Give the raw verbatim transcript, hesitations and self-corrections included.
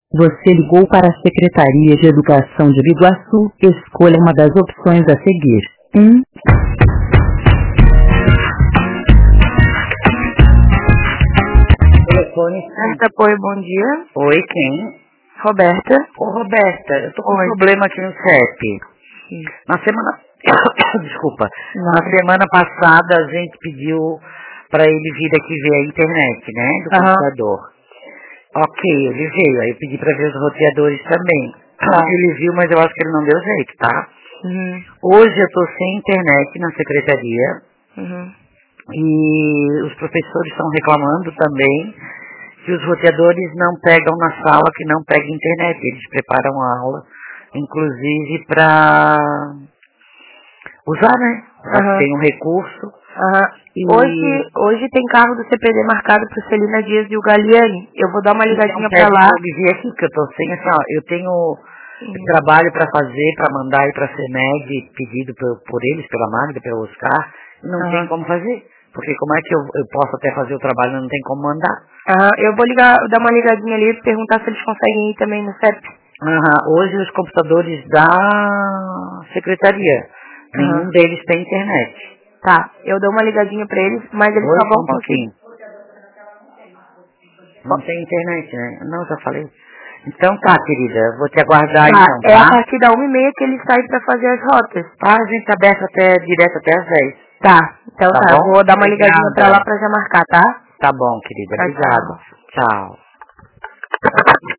Você ligou para a Secretaria de Educação de Biguaçu. Escolha uma das opções a seguir. um. Telefone. Roberta Apoio, bom dia. Oi, quem? Roberta. Ô, Roberta, eu tô com Oi. um problema aqui no C E P. Sim. Na semana... Desculpa. Não. Na semana passada a gente pediu pra ele vir aqui ver a internet, né? Do Aham. computador. Ok, ele veio. Aí eu pedi pra ver os roteadores também. Tá. Ele viu, mas eu acho que ele não deu jeito, tá? Uhum. Hoje eu tô sem internet na secretaria. Uhum. E os professores estão reclamando também que os roteadores não pegam na sala, que não pega internet. Eles preparam a aula, inclusive para usar, né? Aham. Tem um recurso. Aham. E... Hoje, hoje tem carro do C P D marcado para Celina Dias e o Galiani. Eu vou dar uma ligadinha então, para pede lá. pra ele vir aqui, que eu tô sem, assim, ó, eu tenho Uhum. trabalho para fazer, para mandar ir para a CEMED, pedido por, por eles, pela Magda, pelo Oscar, e não Aham. tem como fazer. Porque como é que eu, eu posso até fazer o trabalho e não tem como mandar? Aham. Eu vou ligar, dar uma ligadinha ali e perguntar se eles conseguem ir também no C E P. Aham, hoje os computadores da secretaria, nenhum Aham. deles tem internet. Tá, eu dou uma ligadinha pra eles, mas eles Oi, só só vão um conseguir. pouquinho. Não tem internet, né? Não, já falei. Então tá, querida, vou te aguardar Tá, então, é a tá? partir da uma e meia que eles saem pra fazer as rotas. Tá, a gente tá aberto até, direto até às dez. Tá, então Tá tá, eu bom? vou dar uma ligadinha pra Obrigada. lá pra já marcar, tá? Tá bom, querida, Tá, obrigado. Tchau.